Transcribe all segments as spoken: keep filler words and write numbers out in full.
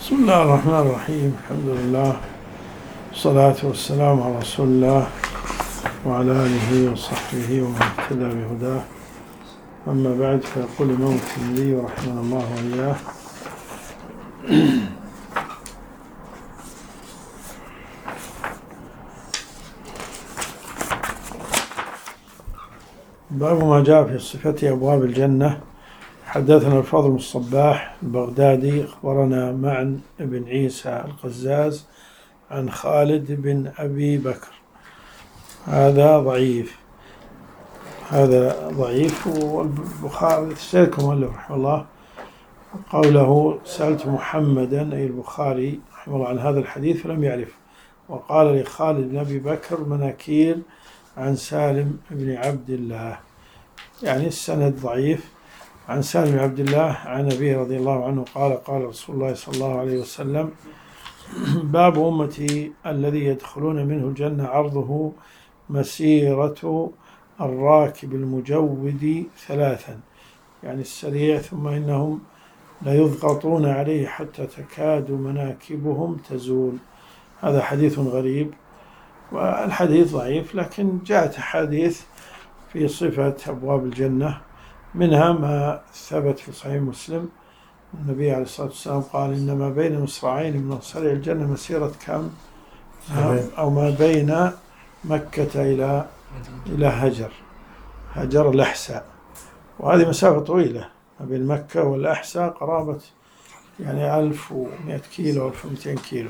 بسم الله الرحمن الرحيم. الحمد لله والصلاة والسلام على رسول الله وعلى آله وصحبه ومن اهتدى بهداه. أما بعد، فيقول الإمام الترمذي رحمه الله وإياه: باب ما جاء في صفة أبواب الجنة. حدثنا الفضل بن الصباح البغدادي أخبرنا معن بن عيسى القزاز عن خالد بن أبي بكر. هذا ضعيف هذا ضعيف والبخاري سيركم مؤلف رحمه الله قوله: سألت محمدا أي البخاري رحمه الله عن هذا الحديث فلم يعرف، وقال لخالد بن أبي بكر مناكير عن سالم بن عبد الله، يعني السند ضعيف. عن سالم بن عبد الله عن أبيه رضي الله عنه قال: قال رسول الله صلى الله عليه وسلم: باب أمتي الذي يدخلون منه الجنة عرضه مسيرة الراكب المجود ثلاثا، يعني السريع، ثم إنهم ليضغطون عليه حتى تكاد مناكبهم تزول. هذا حديث غريب، والحديث ضعيف، لكن جاءت أحاديث في صفة أبواب الجنة، منها ما ثبت في صحيح مسلم النبي عليه الصلاة والسلام قال: إنما بين مصراعين من مصارع الجنة مسيرة كم؟ أو ما بين مكة إلى إلى هجر هجر الأحساء، وهذه مسافة طويلة ما بين مكة والأحساء، قرابة يعني ألف ومئة كيلو، ألف ومئتين كيلو،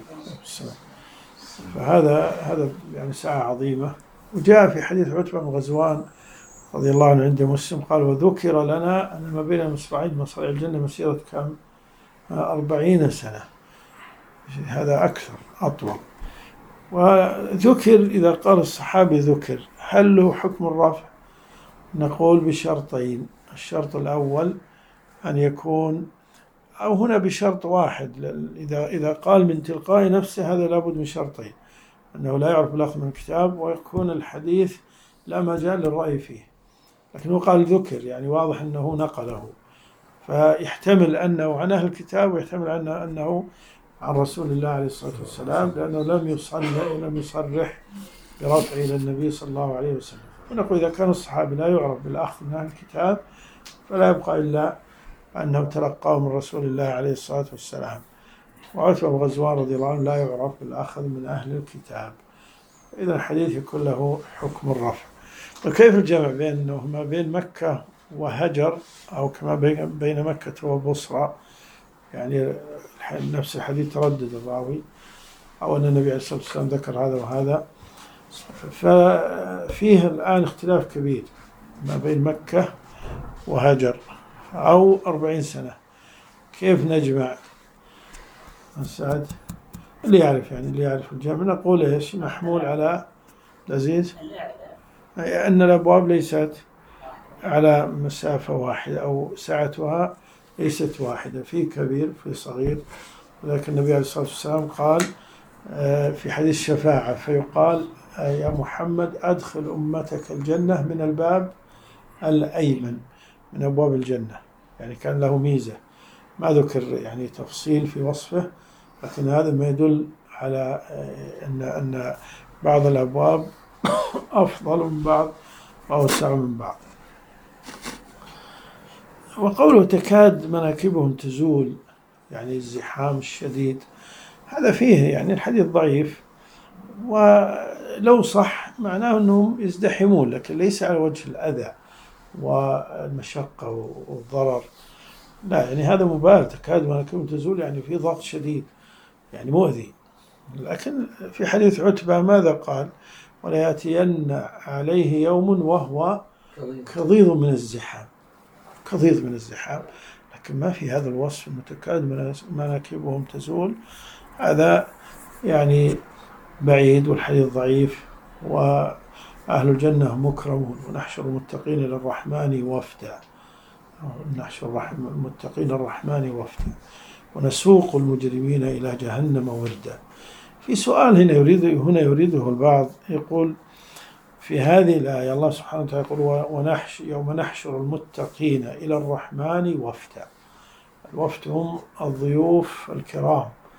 فهذا هذا يعني ساعة عظيمة. وجاء في حديث عتبة بن غزوان رضي الله عنه عند مسلم قال: وذكر لنا أن ما بين المصراعين مصارع الجنة مسيرة كم؟ أربعين سنة. هذا أكثر، أطول. وذكر إذا قال الصحابي ذكر، هل له حكم الرفع؟ نقول بشرطين: الشرط الأول أن يكون، أو هنا بشرط واحد، إذا إذا قال من تلقاء نفسه هذا لابد من شرطين: أنه لا يعرف الأخذ من الكتاب، ويكون الحديث لا مجال للرأي فيه. لكنه قال ذكر، يعني واضح أنه نقله، فيحتمل أنه عن أهل الكتاب، ويحتمل أنه, أنه عن رسول الله عليه الصلاة والسلام، لأنه لم يصرح لم يصرح برفعه إلى النبي صلى الله عليه وسلم. ونقول إذا كان الصحابي لا يعرف بالأخذ من أهل الكتاب، فلا يبقى إلا أنه تلقاه من رسول الله عليه الصلاة والسلام. وعتبة بن غزوان رضي الله عنه لا يعرف بالأخذ من أهل الكتاب. إذا الحديث يكون له حكم الرفع. وكيف الجمع بينه ما بين مكة وهجر، أو كما بين مكة وبصرى؟ يعني نفس الحديث تردد الراوي، أو أن النبي عليه الصلاة والسلام ذكر هذا وهذا، ففيه الآن اختلاف كبير ما بين مكة وهجر، أو أربعين سنة. كيف نجمع؟ سعد اللي يعرف، يعني اللي يعرف الجمع. نقول إيش؟ محمول على لذيذ أن الأبواب ليست على مسافة واحدة، أو سعتها ليست واحدة، في كبير في صغير. ولكن النبي عليه الصلاة والسلام قال في حديث الشفاعة، فيقال: يا محمد أدخل أمتك الجنة من الباب الأيمن من أبواب الجنة. يعني كان له ميزة، ما ذكر يعني تفصيل في وصفه، لكن هذا ما يدل على أن أن بعض الأبواب أفضل من بعض وأوسع من بعض. وقوله تكاد مناكبهم تزول، يعني الزحام الشديد، هذا فيه يعني الحديث ضعيف، ولو صح معناه أنهم يزدحمون، لكن ليس على وجه الأذى والمشقة والضرر، لا، يعني هذا مبالغ. تكاد مناكبهم تزول يعني في ضغط شديد، يعني مؤذي. لكن في حديث عتبة ماذا قال؟ وليأتين عليه يوم وهو كضيض من الزحام، كضيض من الزحام، لكن ما في هذا الوصف المتكاد مناكبهم تزول. هذا يعني بعيد، والحديث ضعيف. وأهل الجنة مكرمون، ونحشر المتقين للرحمن وفدا، نحشر المتقين للرحمن وفدا، ونسوق المجرمين إلى جهنم وردا. في سؤال هنا يريد هنا يريده البعض، يقول في هذه الآية الله سبحانه وتعالى يقول: ونحش يوم نحشر المتقين إلى الرحمن وفدا. الوفد هم الضيوف الكرام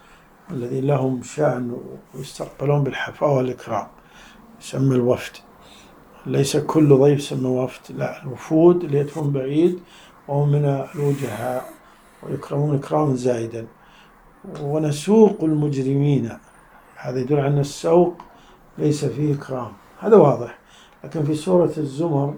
الذي لهم شأن ويستقبلون بالحفاوة والإكرام، يسمى الوفد. ليس كل ضيف يسمى وفد، لا، الوفود اللي يأتون بعيد وهم من الوجهاء ويكرمون إكراما زائدا. ونسوق المجرمين، هذا يدل على أن السوق ليس فيه إكرام، هذا واضح. لكن في سورة الزمر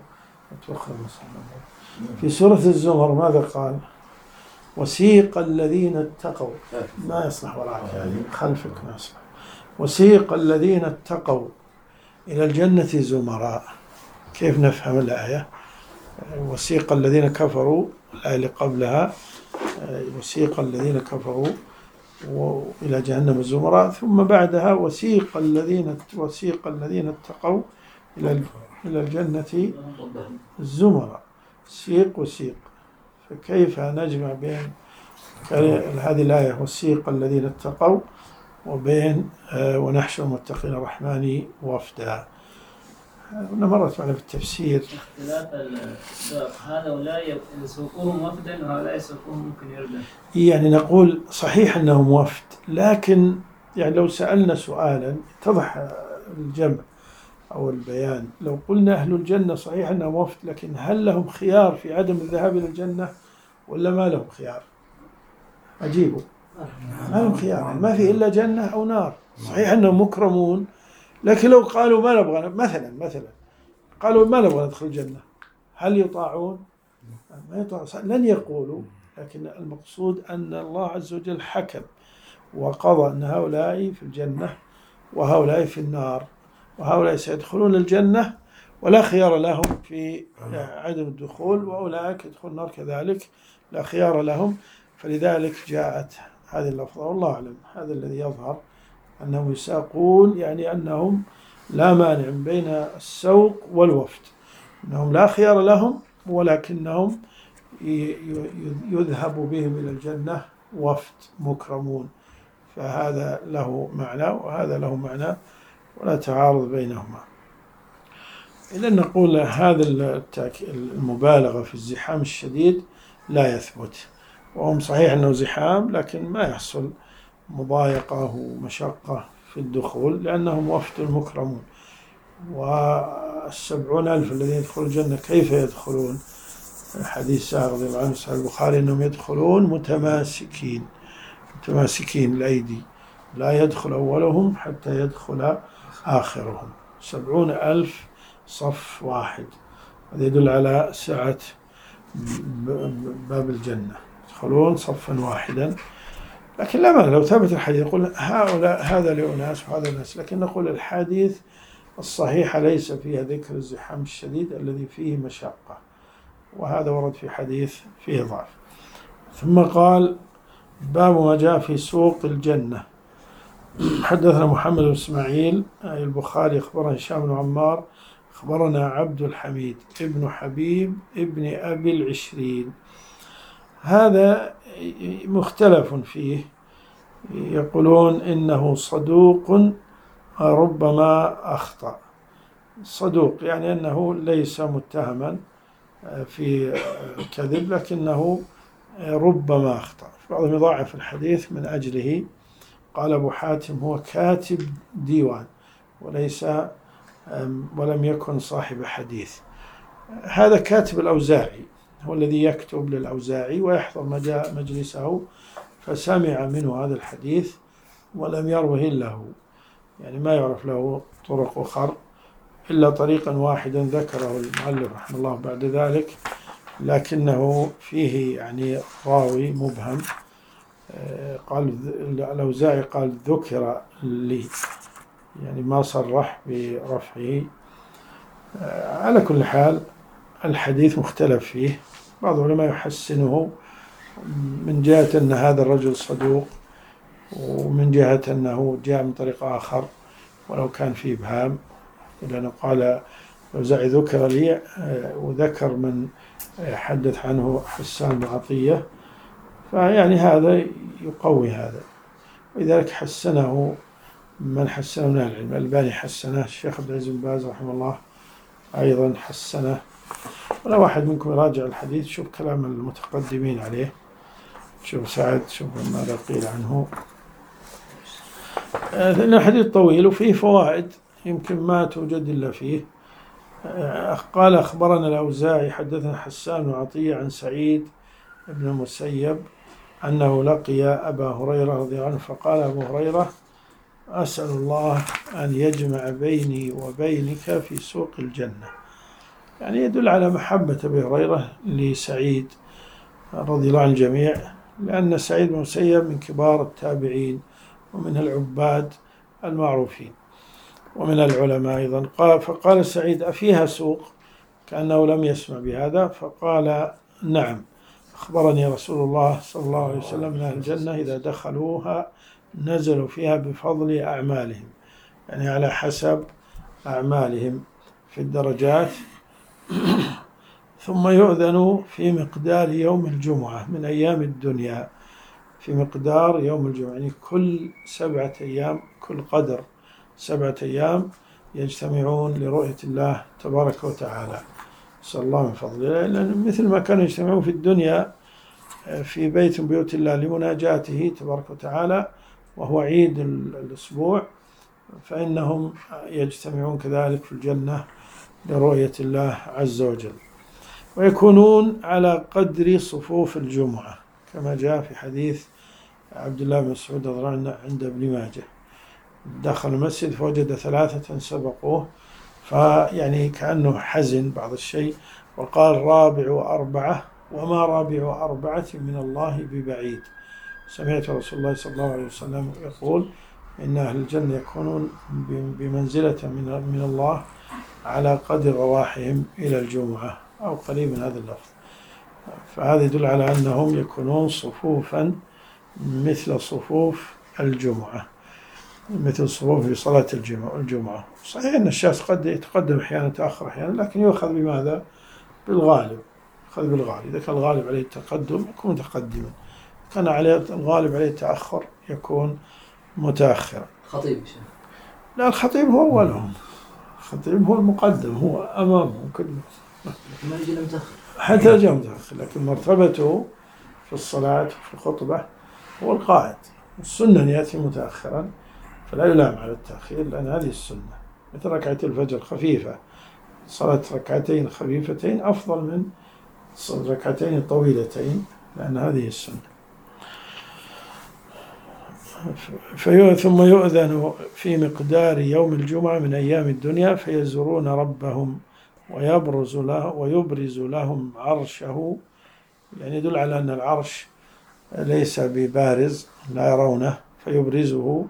في سورة الزمر ماذا قال؟ وسيق الذين اتقوا، ما يصلح وراءك يعني خلفك ما يصلح. وسيق الذين اتقوا إلى الجنة زمراء. كيف نفهم الآية؟ وسيق الذين كفروا، الآية اللي قبلها وسيق الذين كفروا إلى جهنم زمراء، ثم بعدها وسيق الذين وسيق الذين اتقوا إلى إلى الجنة زمراء. سيق وسيق، فكيف نجمع بين هذه الآية وسيق الذين اتقوا وبين ونحشر المتقين الرحمن وفدا؟ أنا مرت معنا في التفسير اختلاف السياق، هؤلاء يسوقون وفدا وهؤلاء يسوقون ممكن يردا. يعني نقول صحيح أنهم وفد، لكن يعني لو سألنا سؤالا اتضح الجمع أو البيان. لو قلنا أهل الجنة صحيح أنهم وفد، لكن هل لهم خيار في عدم الذهاب إلى الجنة ولا ما لهم خيار؟ أجيبوا، ما لهم خيار، ما في إلا جنة أو نار. صحيح أنهم مكرمون، لكن لو قالوا ما نبغى، مثلا مثلا قالوا ما نبغى ندخل الجنة، هل يطاعون؟ ما يطاعون، لن يقولوا. لكن المقصود أن الله عز وجل حكم وقضى أن هؤلاء في الجنة وهؤلاء في النار، وهؤلاء سيدخلون الجنة ولا خيار لهم في عدم الدخول، وأولئك يدخلون النار كذلك لا خيار لهم. فلذلك جاءت هذه اللفظة، والله أعلم. هذا الذي يظهر أنهم يساقون، يعني أنهم لا مانع بين السوق والوفد، أنهم لا خيار لهم، ولكنهم يذهب بهم إلى الجنة وفد مكرمون. فهذا له معنى وهذا له معنى ولا تعارض بينهما. إذا نقول هذا المبالغة في الزحام الشديد لا يثبت، وهم صحيح أنه زحام لكن ما يحصل مضايقة ومشقة في الدخول لأنهم وفد مكرمون. والسبعون ألف الذين يدخلون الجنة كيف يدخلون؟ حديث سعد رضي الله عنه صحيح البخاري أنهم يدخلون متماسكين متماسكين الأيدي، لا يدخل أولهم حتى يدخل آخرهم. سبعون ألف صف واحد، هذا يدل على سعة باب الجنة، يدخلون صفا واحدا. لكن لا مانع لو ثبت الحديث يقول هؤلاء هذا لأناس وهذا لناس، لكن نقول الحديث الصحيحة ليس فيها ذكر الزحام الشديد الذي فيه مشقة، وهذا ورد في حديث فيه ضعف. ثم قال باب ما جاء في سوق الجنة. حدثنا محمد بن إسماعيل البخاري أخبرنا هشام بن عمار أخبرنا عبد الحميد ابن حبيب ابن أبي العشرين. هذا مختلف فيه، يقولون إنه صدوق ربما أخطأ. صدوق يعني أنه ليس متهما في كذب، لكنه ربما أخطأ. بعضهم يضاعف الحديث من أجله. قال أبو حاتم هو كاتب ديوان وليس ولم يكن صاحب حديث. هذا كاتب الأوزاعي، هو الذي يكتب للأوزاعي ويحضر مجلسه، فسمع منه هذا الحديث ولم يروه إلا هو، يعني ما يعرف له طرق أخر إلا طريقا واحدا ذكره المؤلف رحمه الله بعد ذلك، لكنه فيه يعني راوي مبهم. قال الأوزاعي قال ذكر لي، يعني ما صرح برفعه. على كل حال الحديث مختلف فيه، بعض العلماء يحسنه من جهة أن هذا الرجل صدوق، ومن جهة أنه جاء من طريق آخر ولو كان فيه إبهام، لأنه قال الأوزاعي ذكر لي، وذكر من حدث عنه حسان بن عطية، فيعني هذا يقوي هذا. ولذلك حسنه من حسنه من العلم، الألباني حسنه، الشيخ عبد العزيز بن باز رحمه الله أيضا حسنه. ولا واحد منكم يراجع الحديث شوف كلام المتقدمين عليه، شوف سعد، شوف ماذا قيل عنه. لأن الحديث طويل وفيه فوائد يمكن ما توجد إلا فيه. قال أخبرنا الأوزاعي حدثنا حسان بن عطية عن سعيد بن المسيب أنه لقي أبا هريرة رضي الله عنه فقال أبو هريرة أسأل الله أن يجمع بيني وبينك في سوق الجنة. يعني يدل على محبة أبي هريرة لسعيد رضي الله عن الجميع، لأن سعيد بن المسيب من كبار التابعين ومن العباد المعروفين ومن العلماء أيضا. قال فقال سعيد أفيها سوق؟ كأنه لم يسمع بهذا، فقال نعم، أخبرني رسول الله صلى الله عليه وسلم أن الجنة إذا دخلوها نزلوا فيها بفضل أعمالهم، يعني على حسب أعمالهم في الدرجات. ثم يؤذن في مقدار يوم الجمعة من أيام الدنيا، في مقدار يوم الجمعة يعني كل سبعة أيام، كل قدر سبعة أيام يجتمعون لرؤية الله تبارك وتعالى. نسأل الله من فضله، لأن مثل ما كانوا يجتمعون في الدنيا في بيت من بيوت الله لمناجاته تبارك وتعالى وهو عيد الأسبوع، فإنهم يجتمعون كذلك في الجنة لرؤية الله عز وجل، ويكونون على قدر صفوف الجمعة كما جاء في حديث عبد الله بن مسعود رضي الله عنه عند ابن ماجه. دخل المسجد فوجد ثلاثة سبقوه، فيعني كأنه حزن بعض الشيء، وقال رابع أربعة وما رابع أربعة من الله ببعيد. سمعت رسول الله صلى الله عليه وسلم يقول إن أهل الجنة يكونون بمنزلة من الله على قدر رواحهم إلى الجمعة أو قريب من هذا اللفظ. فهذا يدل على أنهم يكونون صفوفا مثل صفوف الجمعة، مثل صفوف في صلاة الجمعة. صحيح أن الشخص قد يتقدم أحيانا يتأخر أحيانا، لكن يؤخذ بماذا؟ بالغالب، يؤخذ بالغالب. إذا كان الغالب عليه التقدم يكون متقدما، كان عليه الغالب عليه التأخر يكون متأخرا. خطيب لا، الخطيب هو أولهم، الخطيب هو المقدم، هو أمامهم كله حتى جاء متأخر، لكن مرتبته في الصلاة وفي الخطبة هو القائد. السنة أن يأتي متأخرا، فلا يلام على التأخير، لأن هذه السنة. مثل ركعتي الفجر خفيفة، صلاة ركعتين خفيفتين أفضل من ركعتين طويلتين، لأن هذه السنة. ثم يؤذن في مقدار يوم الجمعة من أيام الدنيا فيزورون ربهم ويبرز له ويبرز لهم عرشه، يعني يدل على أن العرش ليس ببارز لا يرونه، فيبرزه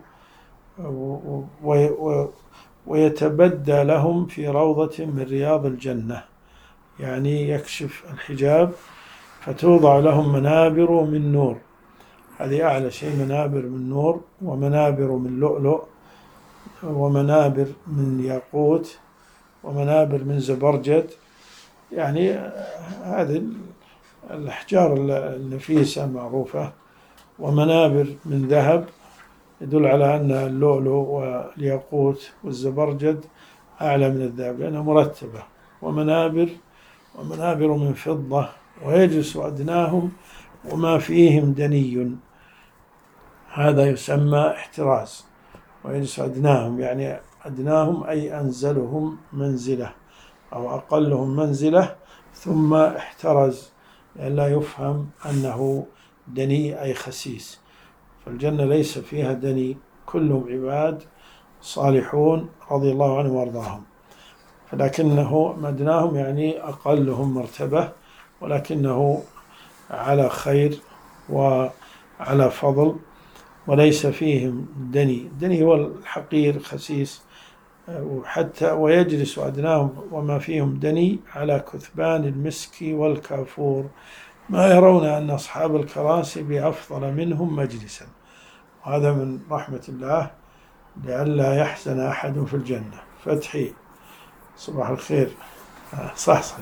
ويتبدى لهم في روضة من رياض الجنة، يعني يكشف الحجاب فتوضع لهم منابر من نور. هذه أعلى شيء، منابر من نور ومنابر من لؤلؤ ومنابر من ياقوت ومنابر من زبرجد، يعني هذه الأحجار النفيسة معروفة. ومنابر من ذهب، يدل على أن اللؤلؤ والياقوت والزبرجد أعلى من الذهب لأنها مرتبة. ومنابر ومنابر من فضة، ويجلس أدناهم وما فيهم دني، هذا يسمى احتراز. ويجلس أدناهم يعني أدناهم أي أنزلهم منزلة أو أقلهم منزلة، ثم احترز لأن لا يفهم أنه دني أي خسيس. فالجنة ليس فيها دني، كلهم عباد صالحون رضي الله عنهم وارضاهم، فلكنه مدناهم يعني أقلهم مرتبة، ولكنه على خير وعلى فضل، وليس فيهم دني. دني هو الحقير خسيس. وحتى ويجلس أدناهم وما فيهم دني على كثبان المسك والكافور، ما يرون أن أصحاب الكراسي بأفضل منهم مجلسا. وهذا من رحمة الله لئلا يحزن أحد في الجنة. فتحي صباح الخير، صح صح،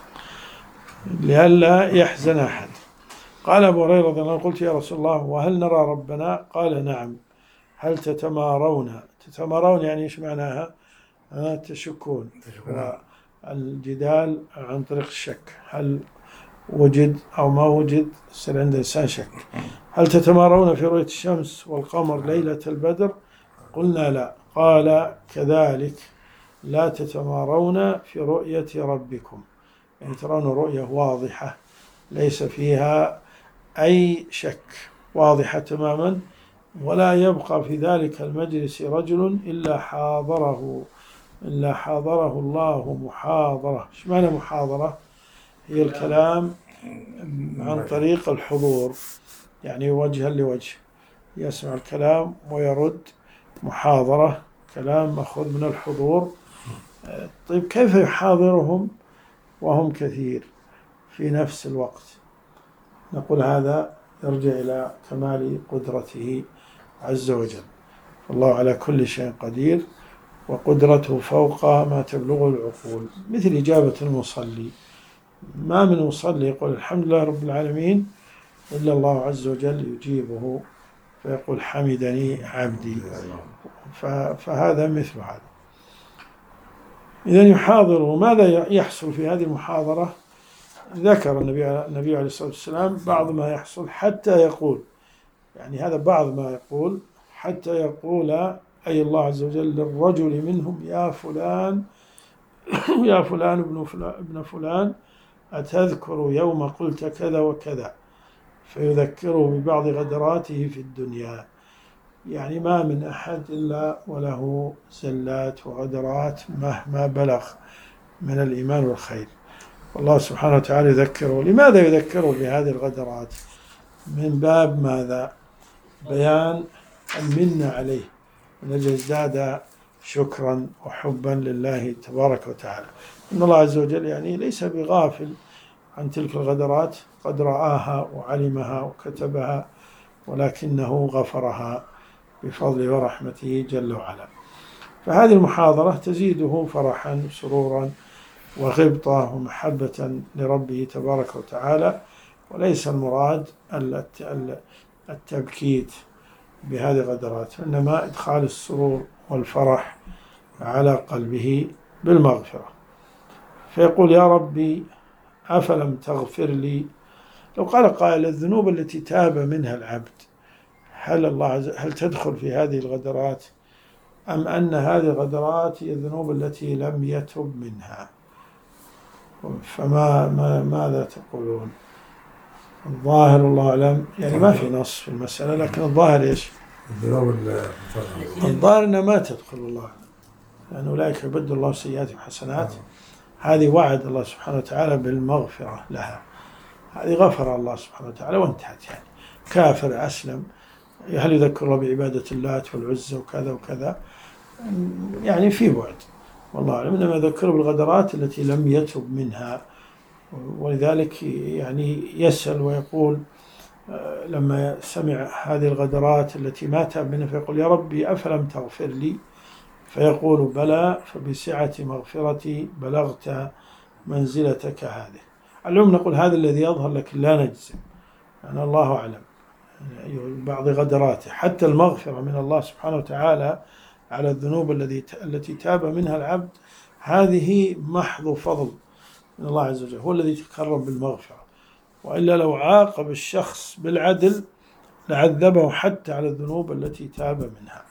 لئلا يحزن أحد. قال أبو هريرة رضي الله عنه قلت يا رسول الله وهل نرى ربنا؟ قال نعم. هل تتمارون؟ تتمارون يعني إيش معناها؟ أه تشكون، الجدال عن طريق الشك، هل وجد أو ما وجد يصير عند الإنسان شك. هل تتمارون في رؤية الشمس والقمر ليلة البدر؟ قلنا لا. قال كذلك لا تتمارون في رؤية ربكم، يعني ترون رؤية واضحة ليس فيها أي شك، واضحة تماما، ولا يبقى في ذلك المجلس رجل إلا حاضره إلا حاضره الله محاضرة. إيش معنى محاضرة؟ هي الكلام عن طريق الحضور، يعني وجها لوجه، يسمع الكلام ويرد. محاضرة كلام مأخوذ من الحضور. طيب كيف يحاضرهم وهم كثير في نفس الوقت؟ نقول هذا يرجع إلى كمال قدرته عز وجل، والله على كل شيء قدير، وقدرته فوق ما تبلغ العقول. مثل إجابة المصلي، ما من مصلي يقول الحمد لله رب العالمين إلا الله عز وجل يجيبه فيقول حمدني عبدي. فهذا مثل هذا. إذن يحاضر. ماذا يحصل في هذه المحاضرة؟ ذكر النبي النبي عليه الصلاة والسلام بعض ما يحصل حتى يقول، يعني هذا بعض ما يقول حتى يقول أي الله عز وجل للرجل منهم يا فلان يا فلان ابن فلان ابن فلان أتذكر يوم قلت كذا وكذا، فيذكره ببعض غدراته في الدنيا. يعني ما من أحد إلا وله زلات وغدرات مهما بلغ من الإيمان والخير، والله سبحانه وتعالى يذكره. لماذا يذكره بهذه الغدرات؟ من باب ماذا؟ بيان المنة عليه، من أجل يزداد شكرا وحبا لله تبارك وتعالى. إن الله عز وجل يعني ليس بغافل عن تلك الغدرات، قد رآها وعلمها وكتبها، ولكنه غفرها بفضله ورحمته جل وعلا. فهذه المحاضرة تزيده فرحا سرورا وغبطة ومحبة لربه تبارك وتعالى، وليس المراد التبكيت بهذه الغدرات، إنما إدخال السرور والفرح على قلبه بالمغفرة. فيقول يا ربي أفلم تغفر لي. لو قال قائل الذنوب التي تاب منها العبد هل الله عز هل تدخل في هذه الغدرات، أم أن هذه الغدرات هي الذنوب التي لم يتب منها؟ فما ما ماذا تقولون؟ الظاهر الله أعلم، يعني ما في نص في المسألة، لكن الظاهر إيش؟ الظاهر أنها ما تدخل الله، لأن أولئك يبدل الله سيئاتهم حسنات. هذه وعد الله سبحانه وتعالى بالمغفرة لها، هذه غفر الله سبحانه وتعالى وانتهت. يعني كافر أسلم، هل يذكر الله بعبادة اللات والعزى وكذا وكذا؟ يعني في بعد والله أعلم، إنما يذكر بالغدرات التي لم يتب منها. ولذلك يعني يسأل ويقول لما سمع هذه الغدرات التي ما تاب منها فيقول يا ربي أفلم تغفر لي؟ فيقول بلى، فبسعة مغفرتي بلغت منزلتك هذه. اليوم نقول هذا الذي يظهر، لكن لا نجزم، يعني الله أعلم بعض غدراته. حتى المغفرة من الله سبحانه وتعالى على الذنوب التي تاب منها العبد، هذه محض فضل من الله عز وجل، هو الذي تكرم بالمغفرة. وإلا لو عاقب الشخص بالعدل لعذبه حتى على الذنوب التي تاب منها،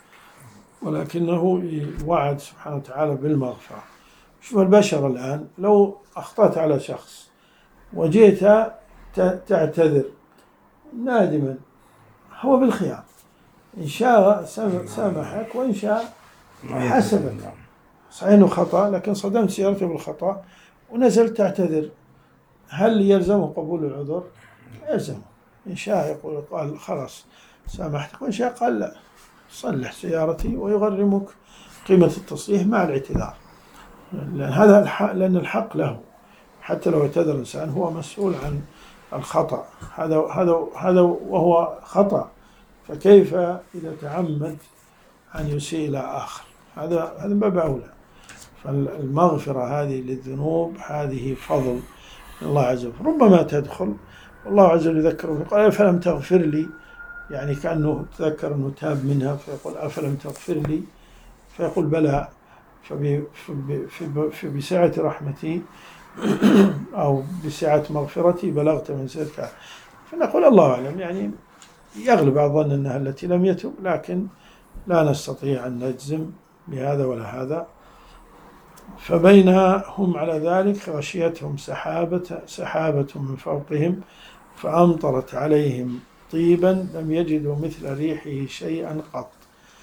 ولكنه وعد سبحانه وتعالى بالمغفرة. شوف البشر الآن، لو أخطأت على شخص وجيت تعتذر نادما، هو بالخيار، إن شاء سامحك وإن شاء حسبك. صحيح أنه خطأ، لكن صدمت سيارته بالخطأ ونزلت تعتذر، هل يلزمه قبول العذر؟ يلزمه. إن شاء يقول قال خلاص سامحتك، وإن شاء قال لا صلح سيارتي ويغرمك قيمة التصليح مع الاعتذار، لأن هذا الحق، لأن الحق له. حتى لو اعتذر الإنسان هو مسؤول عن الخطأ، هذا هذا هذا وهو خطأ، فكيف إذا تعمد أن يسيء إلى آخر؟ هذا هذا باب أولى. فالمغفرة هذه للذنوب هذه فضل من الله عز وجل، ربما تدخل والله عز وجل يذكره فقال أفلم تغفر لي، يعني كأنه تذكر أنه تاب منها فيقول أفلم تغفر لي، فيقول بلى، فبسعة رحمتي أو بسعة مغفرتي بلغت منزلتك. فنقول الله أعلم، يعني يغلب على الظن أنها التي لم يتب، لكن لا نستطيع أن نجزم بهذا ولا هذا. فبينها هم على ذلك غشيتهم سحابة سحابة من فوقهم فأمطرت عليهم طيبا لم يجدوا مثل ريحه شيئا قط.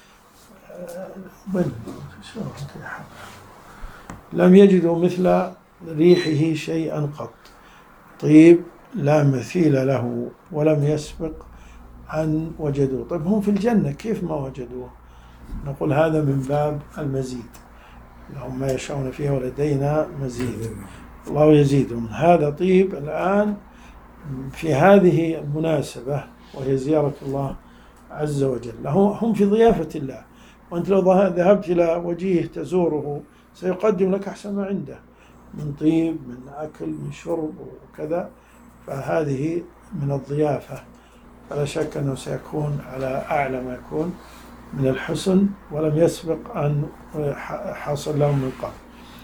لم يجدوا مثل ريحه شيئا قط، طيب لا مثيل له ولم يسبق أن وجدوه. طيب هم في الجنة كيف ما وجدوه؟ نقول هذا من باب المزيد، لهم ما يشاءون فيها ولدينا مزيد، الله يزيدهم. هذا طيب الآن في هذه المناسبة وهي زيارة الله عز وجل، هم في ضيافة الله، وأنت لو ذهبت إلى وجيه تزوره سيقدم لك أحسن ما عنده من طيب، من أكل، من شرب وكذا، فهذه من الضيافة، فلا شك أنه سيكون على أعلى ما يكون من الحسن ولم يسبق أن حصل لهم من قبل.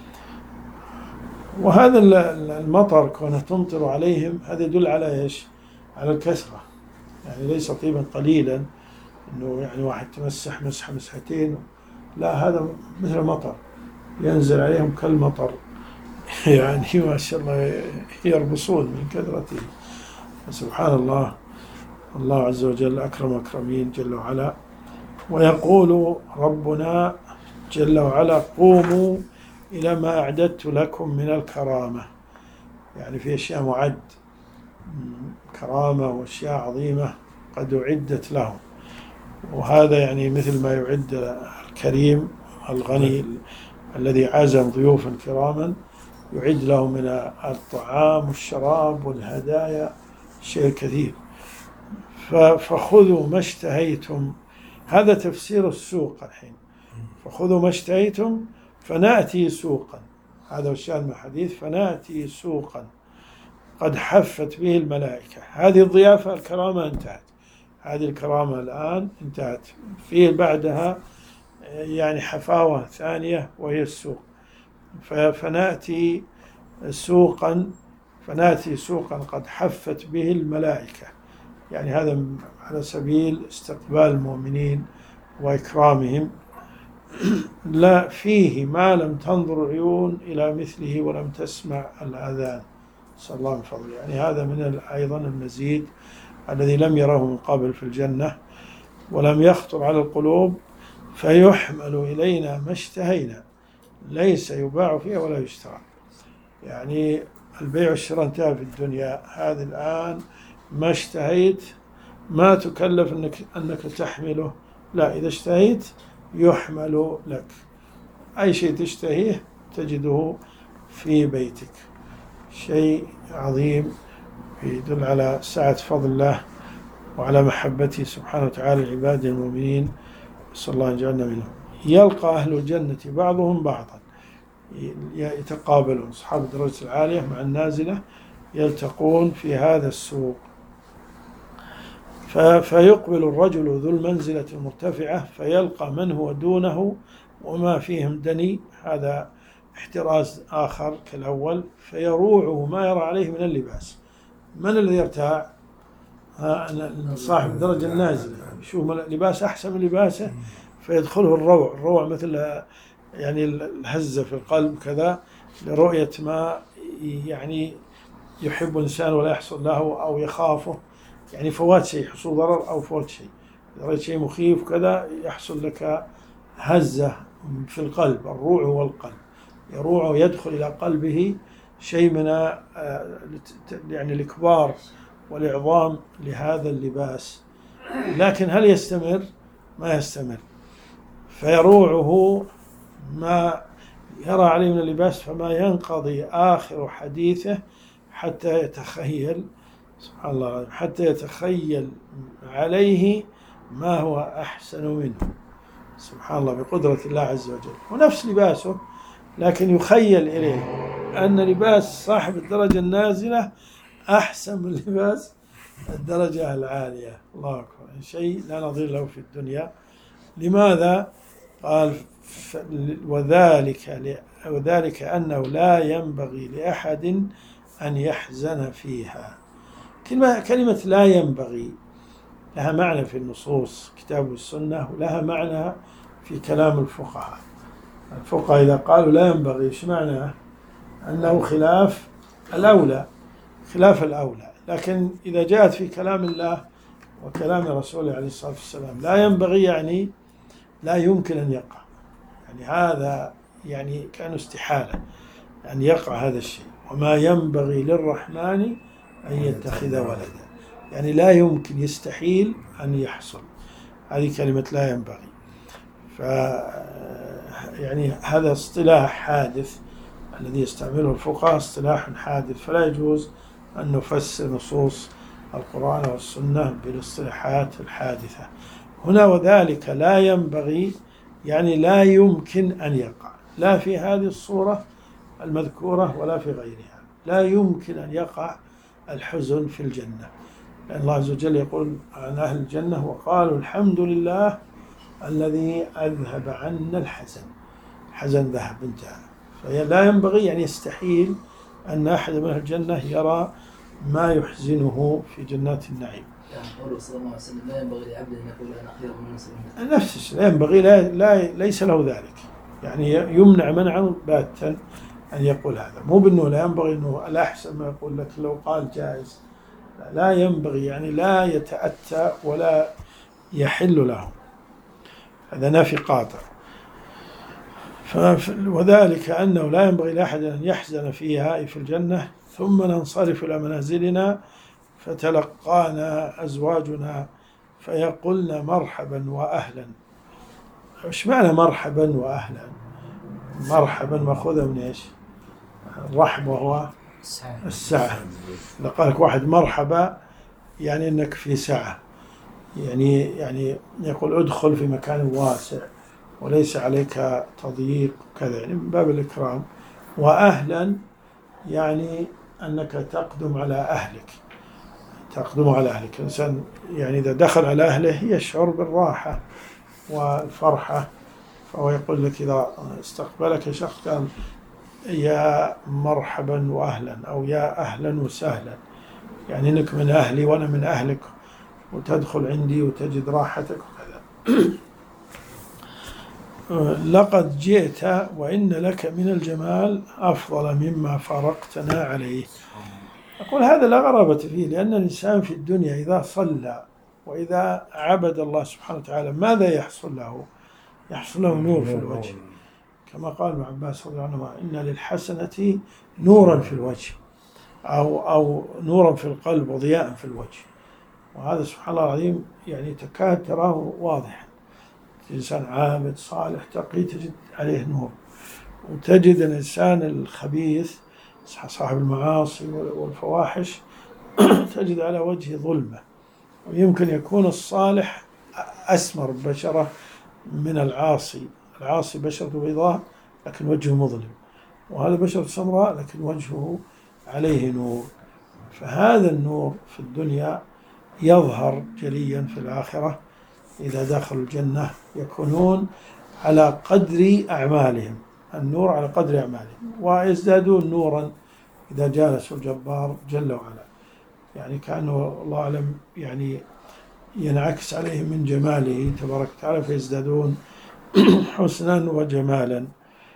وهذا المطر كونه تمطر عليهم هذا يدل على إيش؟ على الكثرة، يعني ليس طيبا قليلا إنه يعني واحد تمسح مسحة مسحتين، لا، هذا مثل المطر ينزل عليهم كالمطر يعني ما شاء الله يربصون من كثرته. سبحان الله، الله عز وجل أكرم أكرمين جل وعلا. ويقول ربنا جل وعلا قوموا إلى ما أعددت لكم من الكرامة، يعني في أشياء معد كرامة وأشياء عظيمة قد أعدت لهم، وهذا يعني مثل ما يعد الكريم الغني الذي عازم ضيوفا كراما، يعد لهم من الطعام والشراب والهدايا شيء كثير. فخذوا ما اشتهيتم، هذا تفسير السوق الحين، فخذوا ما اشتهيتم فنأتي سوقا، هذا الشأن من الحديث، فنأتي سوقا قد حفت به الملائكة. هذه الضيافة الكرامة انتهت، هذه الكرامة الآن انتهت، فيه بعدها يعني حفاوة ثانية وهي السوق. فنأتي سوقا فنأتي سوقا قد حفت به الملائكة، يعني هذا على سبيل استقبال المؤمنين وإكرامهم. لا فيه ما لم تنظر العيون إلى مثله ولم تسمع الآذان، صلى الله من فضله. يعني هذا من أيضا المزيد الذي لم يره من قبل في الجنة ولم يخطر على القلوب، فيحمل إلينا ما اشتهينا، ليس يباع فيها ولا يشترى. يعني البيع والشراء انتهى في الدنيا، هذه الآن ما اشتهيت ما تكلف أنك, أنك تحمله، لا، إذا اشتهيت يحمل لك، أي شيء تشتهيه تجده في بيتك. شيء عظيم يدل على سعة فضل الله وعلى محبته سبحانه وتعالى لعباده المؤمنين، صلى الله أن يجعلنا منهم. يلقى أهل الجنة بعضهم بعضا، يتقابلون أصحاب الدرجة العالية مع النازلة، يلتقون في هذا السوق. فيقبل الرجل ذو المنزلة المرتفعة فيلقى من هو دونه وما فيهم دني، هذا احتراز آخر كالأول، فيروعه ما يرى عليه من اللباس. من الذي يرتاع؟ صاحب الدرجة النازلة، يشوف لباس أحسن من لباسه فيدخله الروع، الروع مثل يعني الهزة في القلب كذا، لرؤية ما يعني يحب الإنسان ولا يحصل له أو يخافه، يعني فوات شيء، حصول ضرر أو فوات شيء، رأيت شيء مخيف كذا يحصل لك هزة في القلب، الروع هو القلب، يروع ويدخل إلى قلبه شيء من يعني الإكبار والإعظام لهذا اللباس. لكن هل يستمر؟ ما يستمر، فيروعه ما يرى عليه من اللباس، فما ينقضي آخر حديثه حتى يتخيل، سبحان الله، حتى يتخيل عليه ما هو أحسن منه، سبحان الله، بقدرة الله عز وجل، ونفس لباسه، لكن يخيل إليه أن لباس صاحب الدرجة النازلة أحسن من لباس الدرجة العالية. الله أكبر، شيء لا نظير له في الدنيا. لماذا؟ قال وذلك وذلك أنه لا ينبغي لأحد أن يحزن فيها. كلمة كلمة لا ينبغي لها معنى في النصوص كتاب والسنة، ولها معنى في كلام الفقهاء. الفقهاء إذا قالوا لا ينبغي إيش معنى؟ أنه خلاف الأولى، خلاف الأولى. لكن إذا جاءت في كلام الله وكلام رسوله عليه الصلاة والسلام لا ينبغي يعني لا يمكن أن يقع، يعني هذا يعني كان استحالة أن يقع هذا الشيء. وما ينبغي للرحمن أن يتخذ ولدا، يعني لا يمكن، يستحيل أن يحصل. هذه كلمة لا ينبغي. ف يعني هذا اصطلاح حادث الذي يستعمله الفقهاء، اصطلاح حادث، فلا يجوز أن نفسر نصوص القرآن والسنة بالاصطلاحات الحادثة هنا. وذلك لا ينبغي يعني لا يمكن أن يقع، لا في هذه الصورة المذكورة ولا في غيرها. لا يمكن أن يقع الحزن في الجنة، لأن الله عز وجل يقول عن أهل الجنة وقالوا الحمد لله الذي أذهب عنا الحزن. حزن ذهب، انتهى. فلا ينبغي، يعني يستحيل أن أحد من أهل الجنة يرى ما يحزنه في جنات النعيم. يعني قوله صلى الله عليه وسلم لا ينبغي لعبد أن يقول أنا خير من الناس. نفس الشيء، لا ينبغي، لا, لا ليس له ذلك، يعني يمنع منعا باتا أن يقول هذا. مو بأنه لا ينبغي أنه الأحسن ما يقول لك لو قال جائز، لا, لا ينبغي، يعني لا يتأتى ولا يحل له، هذا نافي قاطع. وذلك أنه لا ينبغي لأحد أن يحزن فيها أي في الجنة. ثم ننصرف إلى منازلنا فتلقانا أزواجنا فيقولن مرحبا وأهلا. إيش معنى مرحبا وأهلا؟ مرحبا مأخوذة من إيش؟ الرحب وهو السعة. إذا قال لك واحد مرحبا يعني أنك في سعة، يعني يعني يقول ادخل في مكان واسع وليس عليك تضييق كذا، يعني من باب الإكرام. وأهلا يعني أنك تقدم على أهلك، تقدم على أهلك. الإنسان يعني إذا دخل على أهله يشعر بالراحة والفرحة، فهو يقول لك إذا استقبلك شخص قال يا مرحبا وأهلا أو يا أهلا وسهلا، يعني إنك من أهلي وأنا من أهلك، وتدخل عندي وتجد راحتك وكذا. لقد جئت وإن لك من الجمال أفضل مما فارقتنا عليه. أقول هذا لا غرابة فيه، لأن الإنسان في الدنيا إذا صلى وإذا عبد الله سبحانه وتعالى ماذا يحصل له؟ يحصل له نور في الوجه، كما قال ابن عباس رضي الله عنه إن للحسنة نورا في الوجه، أو أو نورا في القلب وضياء في الوجه. وهذا سبحان الله العظيم يعني تكاد تراه واضحا. إنسان عابد صالح تقي تجد عليه نور، وتجد الإنسان الخبيث صاحب المعاصي والفواحش تجد على وجهه ظلمة. ويمكن يكون الصالح أسمر بشرة من العاصي، العاصي بشرته بيضاء لكن وجهه مظلم، وهذا بشرة سمراء لكن وجهه عليه نور. فهذا النور في الدنيا يظهر جليا في الآخرة. إذا دخلوا الجنة يكونون على قدر أعمالهم، النور على قدر أعمالهم، ويزدادون نورا إذا جالسوا الجبار جل وعلا، يعني كأنه الله أعلم يعني ينعكس عليهم من جماله تبارك وتعالى فيزدادون حسنا وجمالا.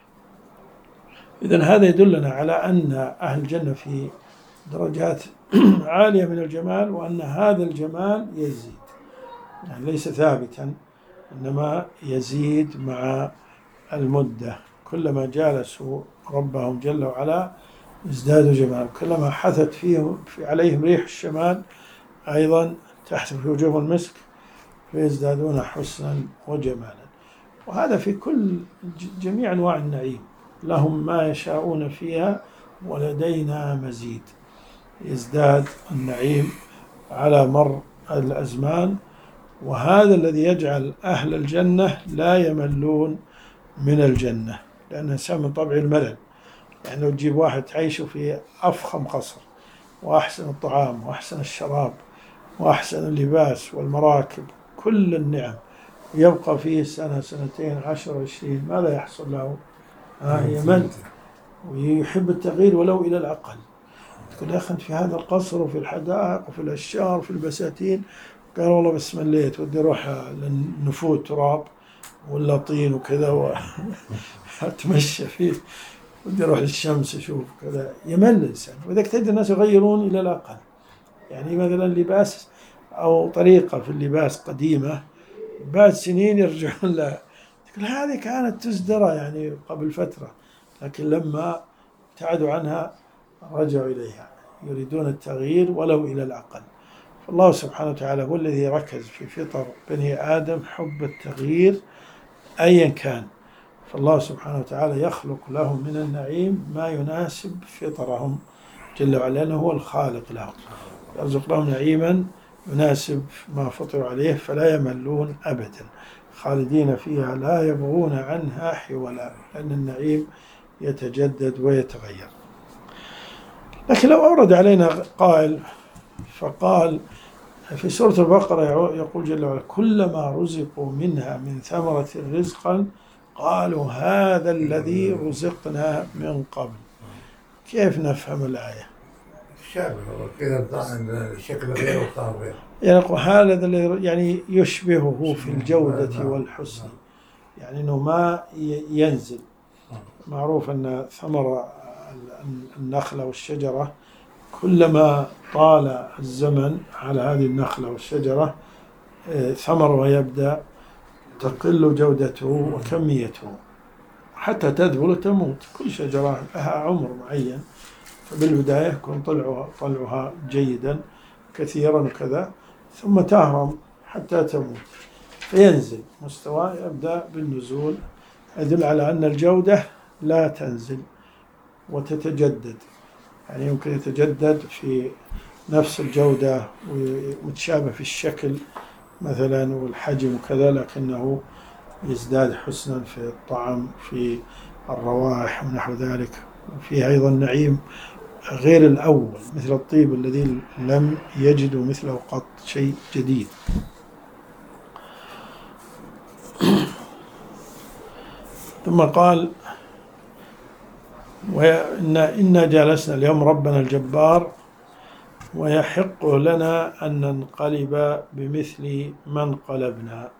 إذن هذا يدلنا على أن أهل الجنة في درجات عالية من الجمال، وأن هذا الجمال يزيد، يعني ليس ثابتا إنما يزيد مع المدة. كلما جالسوا ربهم جل وعلا ازدادوا جمال، كلما حثت فيهم في عليهم ريح الشمال أيضا تحت في وجوههم المسك فيزدادون حسنا وجمالا. وهذا في كل جميع أنواع النعيم، لهم ما يشاءون فيها ولدينا مزيد. يزداد النعيم على مر الأزمان، وهذا الذي يجعل أهل الجنة لا يملون من الجنة، لأن الإنسان من طبع الملل، يعني لو تجيب واحد تعيشه في أفخم قصر وأحسن الطعام وأحسن الشراب وأحسن اللباس والمراكب كل النعم، يبقى فيه سنة سنتين عشر عشرين، ماذا يحصل له؟ آه يمل ويحب التغيير ولو إلى الأقل. تقول يا أخي في هذا القصر وفي الحدائق وفي الأشجار وفي البساتين قال والله بس مليت ودي أروح للنفوت تراب ولا طين وكذا وأتمشى فيه، ودي أروح للشمس أشوف كذا. يمل الإنسان. وإذا تجد الناس يغيرون إلى الأقل، يعني مثلا لباس أو طريقة في اللباس قديمة بعد سنين يرجعون لها، تقول هذه كانت تزدرى يعني قبل فترة، لكن لما ابتعدوا عنها رجعوا إليها، يريدون التغيير ولو إلى الأقل. فالله سبحانه وتعالى هو الذي ركز في فطر بني آدم حب التغيير أيا كان. فالله سبحانه وتعالى يخلق لهم من النعيم ما يناسب فطرهم جل وعلا، لأنه هو الخالق لهم، يرزق لهم نعيما يناسب ما فطروا عليه، فلا يملون أبدا، خالدين فيها لا يبغون عنها حولا، لأن النعيم يتجدد ويتغير. لكن لو أورد علينا قائل فقال في سورة البقرة يقول جل وعلا كلما رزقوا منها من ثمرة رزقا قالوا هذا الذي رزقنا من قبل. كيف نفهم الآية؟ شابه كذا الشكل غير وصار غير، يعني هذا الذي يعني يشبهه في الجودة والحسن، يعني أنه ما ينزل. معروف أن ثمر النخلة والشجرة كلما طال الزمن على هذه النخلة والشجرة ثمرها يبدأ تقل جودته وكميته حتى تذبل وتموت. كل شجرة لها عمر معين، فبالبداية يكون طلعها, طلعها جيدا كثيرا وكذا، ثم تهرم حتى تموت فينزل مستوى، يبدأ بالنزول، يدل على أن الجودة لا تنزل وتتجدد، يعني يمكن يتجدد في نفس الجودة ومتشابه في الشكل مثلا والحجم وكذا، لكنه يزداد حسنا في الطعم في الروائح ونحو ذلك. وفيه أيضا نعيم غير الأول مثل الطيب الذي لم يجدوا مثله قط، شيء جديد. ثم قال وإنا إنا جالسنا اليوم ربنا الجبار ويحق لنا أن ننقلب بمثل ما انقلبنا.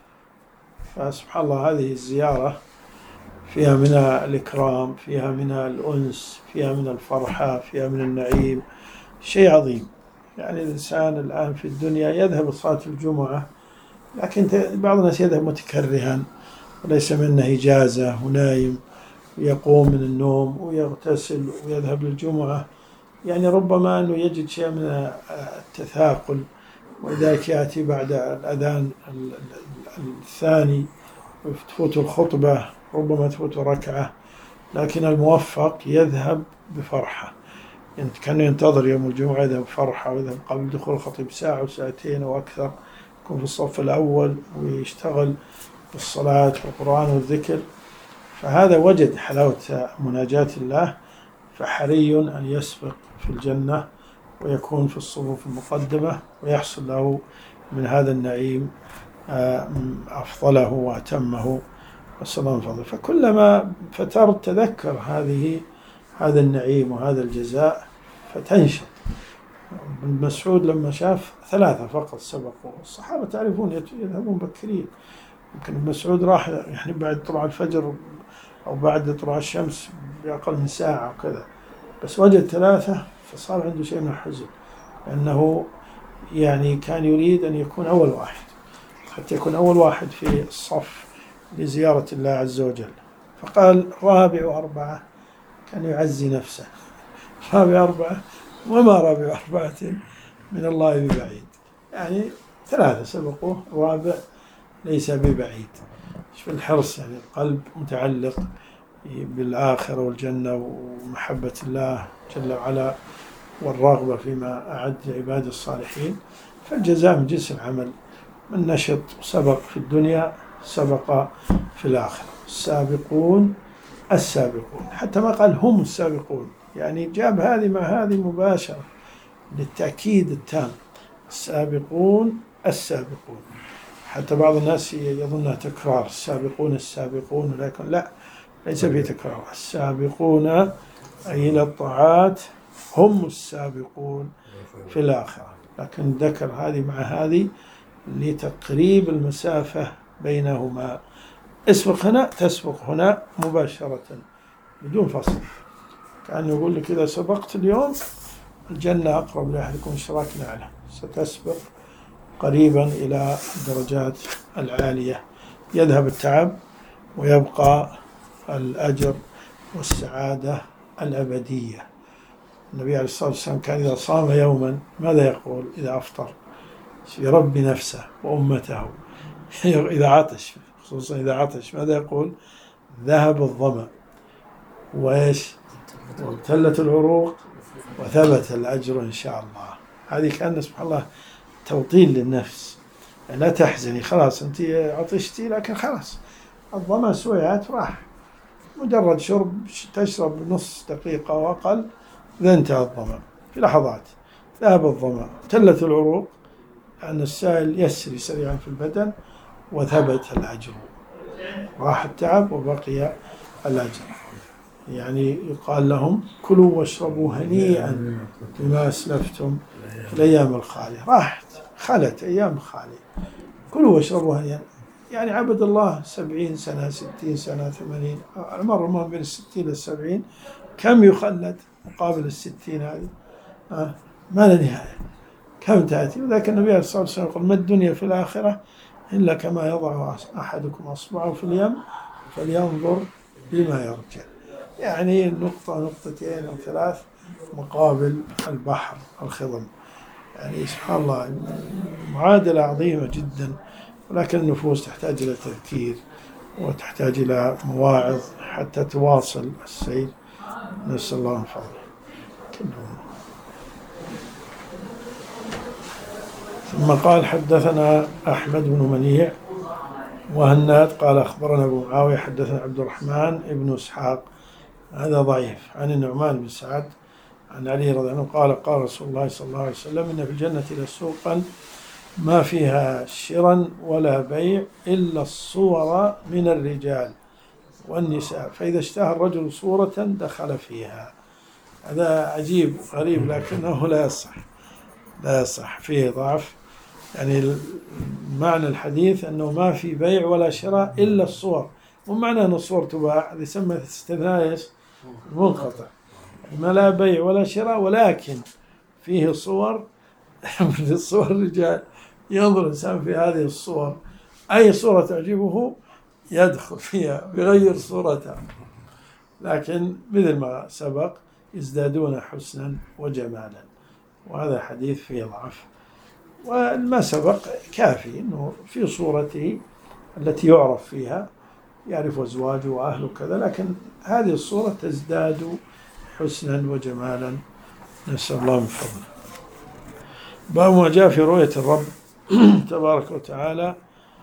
فسبحان الله هذه الزيارة فيها من الإكرام، فيها من الأنس، فيها من الفرحة، فيها من النعيم، شيء عظيم. يعني الإنسان الآن في الدنيا يذهب لصلاة الجمعة، لكن بعض الناس يذهب متكرها وليس منه إجازة، ونايم ويقوم من النوم ويغتسل ويذهب للجمعة، يعني ربما أنه يجد شيء من التثاقل، ولذلك يأتي بعد الأذان الثاني وتفوت الخطبة، ربما تفوت ركعة، لكن الموفق يذهب بفرحة، يعني كان ينتظر يوم الجمعة يذهب بفرحة، ويذهب قبل دخول الخطيب ساعة وساعتين أو أكثر، يكون في الصف الأول ويشتغل بالصلاة والقرآن والذكر. فهذا وجد حلاوة مناجاة الله، فحري أن يسبق في الجنة ويكون في الصفوف المقدمة ويحصل له من هذا النعيم أفضله وأتمه والسلام فضله. فكلما فترت تذكر هذه هذا النعيم وهذا الجزاء فتنشط. ابن مسعود لما شاف ثلاثة فقط سبقوا، الصحابة تعرفون يذهبون بكرين، يمكن ابن مسعود راح يعني بعد طلوع الفجر أو بعد طلوع الشمس بأقل من ساعة وكذا، بس وجد ثلاثة فصار عنده شيء من الحزن، لأنه يعني كان يريد أن يكون أول واحد، حتى يكون أول واحد في الصف لزيارة الله عز وجل. فقال رابع أربعة، كان يعزي نفسه، رابع أربعة وما رابع أربعة من الله ببعيد، يعني ثلاثة سبقوه، رابع ليس ببعيد. في الحرص يعني القلب متعلق بالآخرة والجنة ومحبة الله جل وعلا والرغبة فيما أعد لعباد الصالحين، فالجزاء من جنس العمل، من نشط سبق في الدنيا سبق في الآخرة. السابقون السابقون، حتى ما قال هم السابقون، يعني جاب هذه مع هذه مباشرة للتأكيد التام، السابقون السابقون. حتى بعض الناس يظنها تكرار، السابقون السابقون، لكن لا، ليس فيه تكرار. السابقون أي إلى الطاعات هم السابقون في الآخرة، لكن ذكر هذه مع هذه لتقريب المسافة بينهما. اسبق هنا تسبق هنا مباشرة بدون فصل، كأنه يقول لك إذا سبقت اليوم الجنة أقرب لأحدكم شراك نعله، ستسبق قريبا إلى الدرجات العالية، يذهب التعب ويبقى الأجر والسعادة الأبدية. النبي عليه الصلاة والسلام كان إذا صام يوما ماذا يقول إذا أفطر؟ يربي نفسه وأمته. إذا عطش، خصوصا إذا عطش، ماذا يقول؟ ذهب الظمأ وإيش؟ وابتلت العروق وثبت الأجر إن شاء الله. هذه كأن سبحان الله توطين للنفس، يعني لا تحزني، خلاص أنت عطشتي لكن خلاص الظمأ سويت راح، مجرد شرب تشرب نص دقيقة وأقل إذا انتهى الظمأ في لحظات، ذهب الظمأ، ابتلت العروق لأن السائل يسري سريعا في البدن، وثبت الأجر، راح التعب وبقي الأجر. يعني يقال لهم كلوا واشربوا هنيئا بما أسلفتم في الأيام الخالية، راحت خلت أيام خالية، كلوا واشربوا هنيئا. يعني عبد الله سبعين سنة ستين سنة ثمانين، عمر ما بين الستين للسبعين، كم يخلد مقابل الستين هذه؟ آه ما لا نهاية، كم تأتي. وذلك النبي عليه الصلاة والسلام يقول ما الدنيا في الآخرة إلا كما يضع أحدكم أصبعه في اليم فلينظر بما يرجع. يعني نقطة نقطتين أو ثلاث مقابل البحر الخضم. يعني سبحان الله معادلة عظيمة جدا، ولكن النفوس تحتاج إلى تذكير وتحتاج إلى مواعظ حتى تواصل السير. نسأل الله من فضله. ثم قال حدثنا أحمد بن منيع وهناد قال أخبرنا أبو معاوية حدثنا عبد الرحمن بن إسحاق، هذا ضعيف، عن النعمان بن سعد عن علي رضي الله عنه قال قال رسول الله صلى الله عليه وسلم إن في الجنة لسوقا ما فيها شرا ولا بيع إلا الصور من الرجال والنساء، فإذا اشتهى الرجل صورة دخل فيها. هذا عجيب غريب لكنه لا يصح، لا يصح، فيه ضعف. يعني معنى الحديث أنه ما في بيع ولا شراء إلا الصور، ومعنى أن الصور تباع هذا يسمى استثناء منقطع، ما لا بيع ولا شراء ولكن فيه صور من صور الرجال، ينظر الإنسان في هذه الصور أي صورة تعجبه يدخل فيها بغير صورتها، لكن مثل ما سبق يزدادون حسنا وجمالا، وهذا حديث فيه ضعف. وما سبق كافي أنه في صورته التي يعرف فيها يعرف أزواجه وأهله كذا، لكن هذه الصورة تزداد حسنا وجمالا. نسأل الله من فضله. باب ما جاء في رؤية الرب تبارك وتعالى.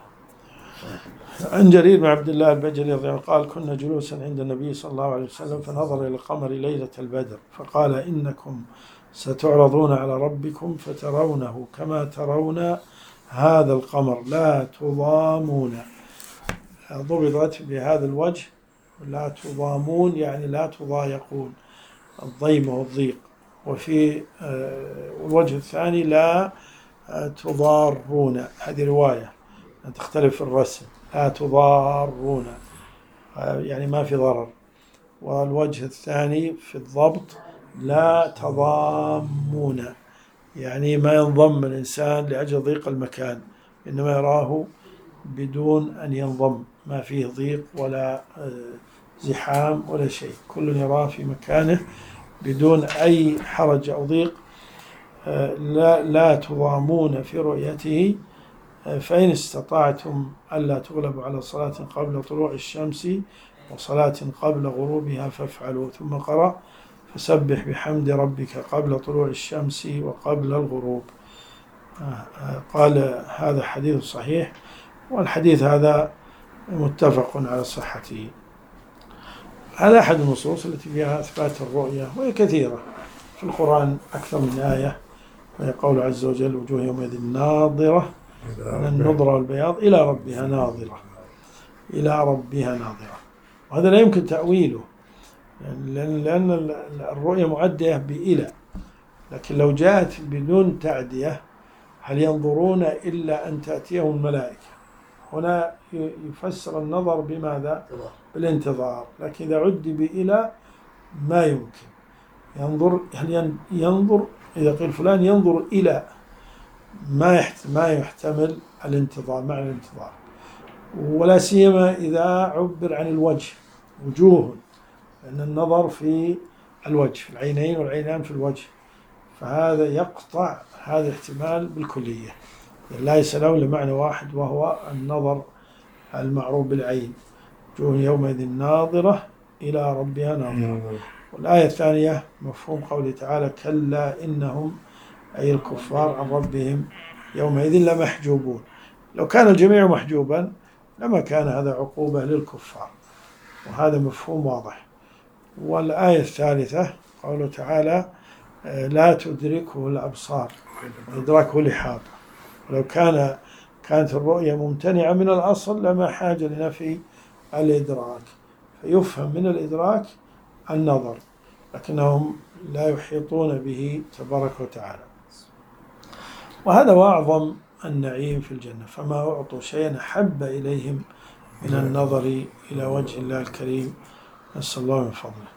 عن جرير بن عبد الله البجلي رضي الله عنه قال كنا جلوسا عند النبي صلى الله عليه وسلم فنظر إلى القمر ليلة البدر فقال إنكم ستعرضون على ربكم فترونه كما ترون هذا القمر لا تضامون، ضبطت بهذا الوجه، لا تضامون يعني لا تضايقون، الضيم والضيق. وفي الوجه الثاني لا تضارون، هذه رواية تختلف الرسم، لا تضارون يعني ما في ضرر. والوجه الثاني في الضبط لا تضامون يعني ما ينضم الإنسان لأجل ضيق المكان، إنما يراه بدون أن ينضم، ما فيه ضيق ولا زحام ولا شيء، كل يراه في مكانه بدون أي حرج أو ضيق. لا, لا تضامون في رؤيته فإن استطعتم ألا تغلبوا على صلاة قبل طلوع الشمس وصلاة قبل غروبها فافعلوا. ثم قرأ فسبح بحمد ربك قبل طلوع الشمس وقبل الغروب. قال هذا حديث صحيح، والحديث هذا متفق على صحته. هذا أحد النصوص التي فيها إثبات الرؤية، وهي كثيرة في القرآن أكثر من آية، وهي قول عز وجل وجوه يومئذ ناظرة من النضرة والبياض إلى ربها ناظرة، إلى ربها ناظرة. وهذا لا يمكن تأويله لأن, لأن الرؤية معدية بإلى، لكن لو جاءت بدون تعدية هل ينظرون إلا أن تأتيهم الملائكة. هنا يفسر النظر بماذا؟ بالانتظار. لكن إذا عد بإلى ما يمكن ينظر. هل ينظر إذا قيل فلان ينظر إلى ما ما يحتمل الانتظار مع الانتظار، ولا سيما إذا عبر عن الوجه وجوه، لأن النظر في الوجه في العينين والعينان في الوجه، فهذا يقطع هذا الاحتمال بالكلية. ليس له لمعنى واحد وهو النظر المعروف بالعين. وجوه يومئذ ناظرة إلى ربها ناظرة. والآية الثانية مفهوم قوله تعالى كلا إنهم أي الكفار عن ربهم يومئذ لمحجوبون. لو كان الجميع محجوبا لما كان هذا عقوبة للكفار، وهذا مفهوم واضح. والآية الثالثة قوله تعالى لا تدركه الأبصار، إدراكه لحاظ. ولو كان كانت الرؤية ممتنعة من الأصل لما حاجة لنفي الإدراك، فيفهم من الإدراك النظر، لكنهم لا يحيطون به تبارك وتعالى. وهذا هو أعظم النعيم في الجنة، فما أعطوا شيئا أحب إليهم من النظر إلى وجه الله الكريم، نسأل الله من فضله.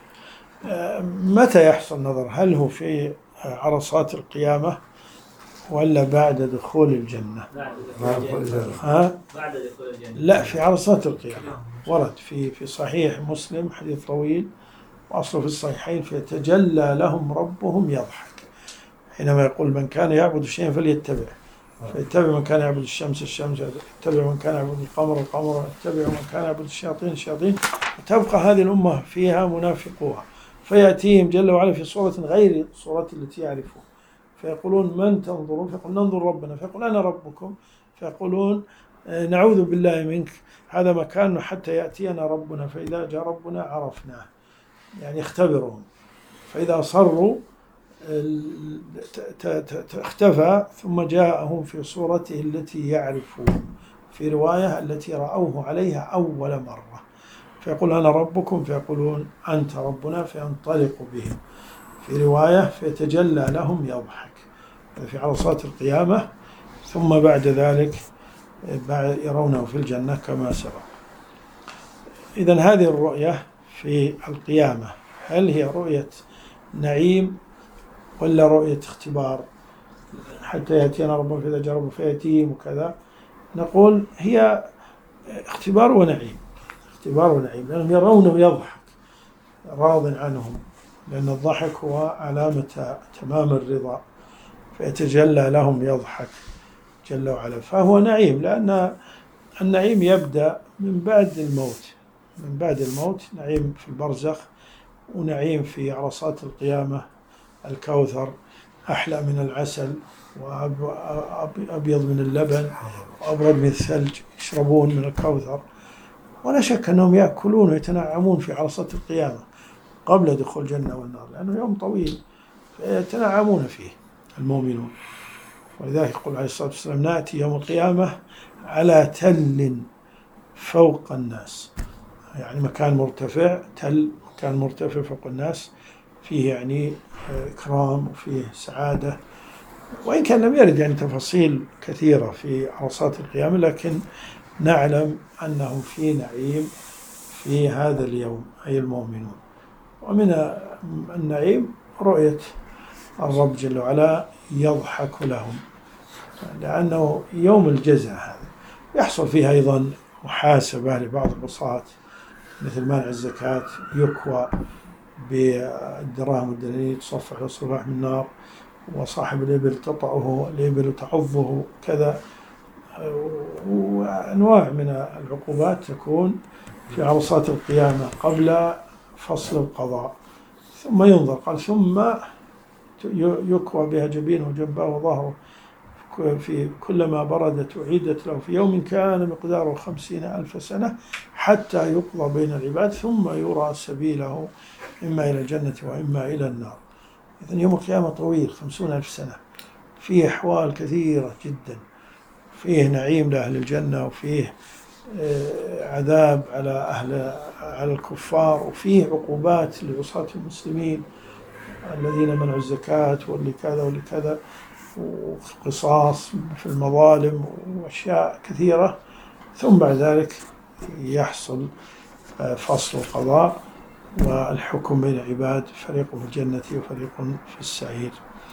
متى يحصل النظر؟ هل هو في عرصات القيامة ولا بعد دخول الجنة؟ بعد دخول الجنة. ها؟ بعد دخول الجنة. لا، في عرصات القيامة. ورد في في صحيح مسلم حديث طويل وأصله في الصحيحين فيتجلى لهم ربهم يضحك، حينما يقول من كان يعبد شيئا فليتبع، فيتبع من كان يعبد الشمس الشمس، يتبع من كان يعبد القمر القمر، يتبع من كان يعبد الشياطين الشياطين، وتبقى هذه الأمة فيها منافقوها، فيأتيهم جل وعلا في صورة غير صورة التي يعرفون، فيقولون من تنظرون؟ فيقول ننظر ربنا، فيقول أنا ربكم، فيقولون نعوذ بالله منك، هذا مكان حتى يأتينا ربنا، فإذا جاء ربنا عرفناه، يعني اختبرهم. فإذا صروا اختفى ثم جاءهم في صورته التي يعرفون، في رواية التي رأوه عليها أول مرة، فيقول أنا ربكم، فيقولون أنت ربنا، فينطلق بهم. في رواية فيتجلى لهم يضحك في عرصات القيامة، ثم بعد ذلك يرونه في الجنة كما سبق. إذن هذه الرؤية في القيامة هل هي رؤية نعيم ولا رؤية اختبار؟ حتى يأتينا ربنا فإذا جاء ربنا فيأتيهم وكذا، نقول هي اختبار ونعيم، اختبار ونعيم، لأنهم يرونه يضحك راض عنهم، لأن الضحك هو علامة تمام الرضا، فيتجلى لهم يضحك جل وعلا، فهو نعيم، لأن النعيم يبدأ من بعد الموت، من بعد الموت نعيم في البرزخ، ونعيم في عرصات القيامة، الكوثر أحلى من العسل وأبيض من اللبن وأبرد من الثلج، يشربون من الكوثر، ولا شك أنهم يأكلون ويتنعمون في عرصات القيامة قبل دخول الجنة والنار، لأنه يوم طويل فيتنعمون فيه المؤمنون. ولذلك يقول عليه الصلاة والسلام نأتي يوم القيامة على تل فوق الناس، يعني مكان مرتفع، تل مكان مرتفع فوق الناس، فيه يعني إكرام وفيه سعادة، وإن كان لم يرد يعني تفاصيل كثيرة في عرصات القيامة، لكن نعلم أنهم في نعيم في هذا اليوم أي المؤمنون. ومن النعيم رؤية الرب جل وعلا يضحك لهم، لأنه يوم الجزاء هذا يحصل فيه أيضا محاسبة لبعض العصاة، مثل مانع الزكاة يكوى بالدراهم والدنانير، تصفح وصفاح من النار، وصاحب الإبل تطأه الإبل وتعضه كذا، وأنواع من العقوبات تكون في عرصات القيامة قبل فصل القضاء. ثم ينظر، قال ثم يكوى بها جبينه وجنبه وظهره، في كلما بردت أعيدت له في يوم كان مقداره خمسين ألف سنة حتى يقضى بين العباد، ثم يرى سبيله إما إلى الجنة وإما إلى النار. إذن يوم القيامة طويل، خمسون ألف سنة، فيه أحوال كثيرة جدا، فيه نعيم لأهل الجنة، وفيه عذاب على أهل على الكفار، وفيه عقوبات لعصاة المسلمين الذين منعوا الزكاة واللي كذا واللي كذا. وقصاص في المظالم وأشياء كثيرة، ثم بعد ذلك يحصل فصل القضاء والحكم بين العباد، فريق في الجنة وفريق في السعير.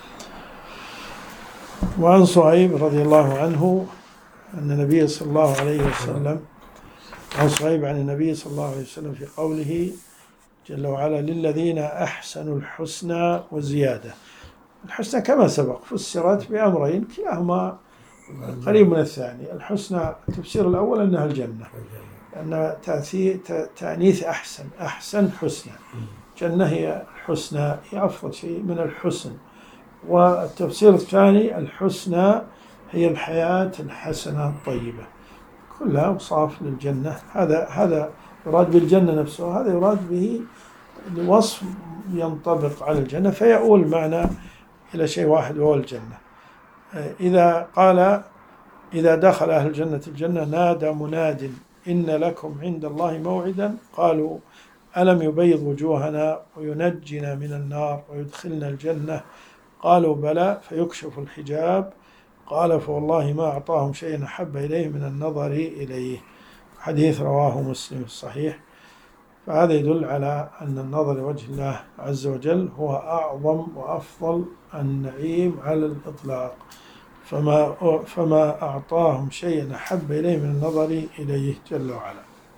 وعن صهيب رضي الله عنه أن النبي صلى الله عليه وسلم عن صهيب عن النبي صلى الله عليه وسلم في قوله جل وعلا: للذين أحسنوا الحسنى وزيادة. الحسنى كما سبق فسرت بأمرين كلاهما قريب من الثاني. الحسنى التفسير الأول أنها الجنة، لأن تأنيث أحسن، أحسن حسنى، جنة هي الحسنى، هي أفضل شيء من الحسن. والتفسير الثاني الحسنى هي الحياة الحسنة الطيبة، كلها أوصاف للجنة. هذا هذا يراد بالجنة نفسه، هذا يراد به وصف ينطبق على الجنة، فيؤول معنا إلى شيء واحد وهو الجنة. إذا قال إذا دخل أهل الجنة الجنة نادى مناد إن لكم عند الله موعدا، قالوا ألم يبيض وجوهنا وينجنا من النار ويدخلنا الجنة؟ قالوا بلى، فيكشف الحجاب. قال فوالله ما أعطاهم شيئا أحب إليه من النظر إليه. حديث رواه مسلم في الصحيح. فهذا يدل على أن النظر لوجه الله عز وجل هو أعظم وأفضل النعيم على الإطلاق، فما فما أعطاهم شيئا أحب إليه من النظر إليه جل وعلا.